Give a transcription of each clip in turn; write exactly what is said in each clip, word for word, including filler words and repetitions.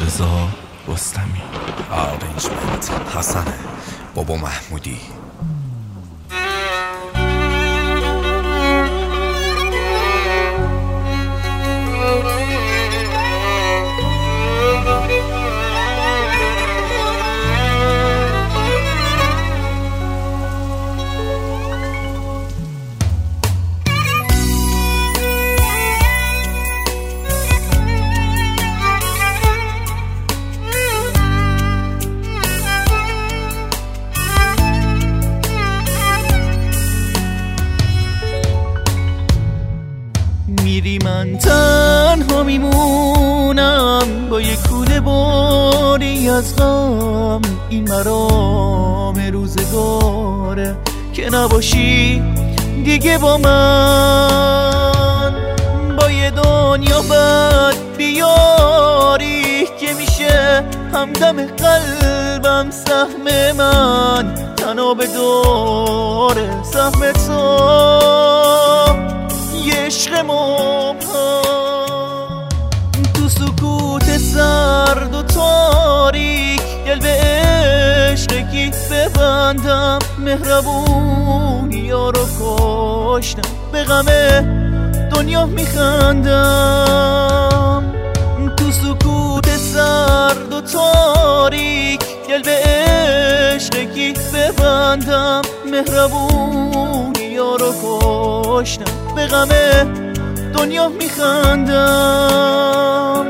رضا رستمی. آرنجمنت حسن بابا محمودی. میری من تنها میمونم با یه کوله باری از غم. این مرام روزگاره که نباشی دیگه با من. با یه دنیا بد بیاری که میشه همدم قلبم. سهم من تنها به داره سهم تو یه عشق مبهم. تو سکوت سرد و تاریک دل به عشقی ببندم. مهربونی ها رو کشتم به غم دنیا میخندم. تو سکوت سرد و تاریک دل به عشقی ببندم. مهربونی ها رو کشتم به غم دنیا میخندم.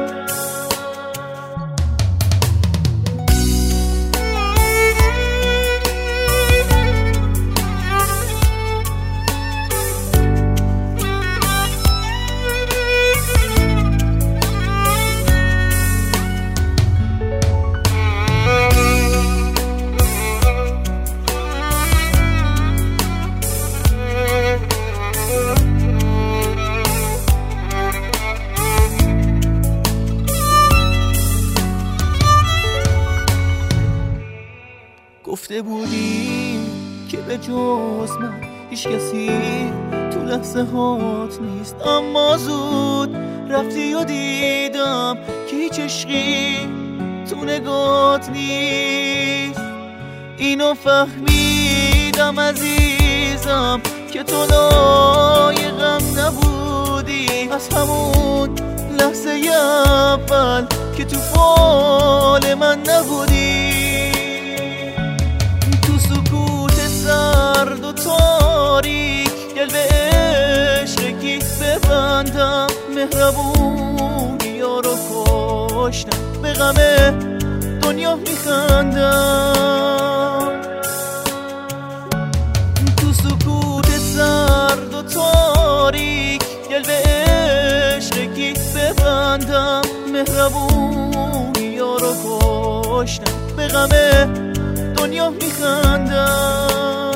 گفته بودی که به جز من هیچ کسی تو لحظه هات نیست. اما زود رفتی و دیدم که هیچ عشقی تو نگات نیست. اینو فهمیدم عزیزم که تو لایقم نبودی. از همون لحظه اول که تو فال من نبودی. سرد و تاریک دل به عشقی ببندم. مهربونی ها رو کشتم به غم دنیا میخندم. تو سکوت سرد و تاریک دل به عشقی ببندم. مهربونی ها رو کشتم به غم دنیا میخندم.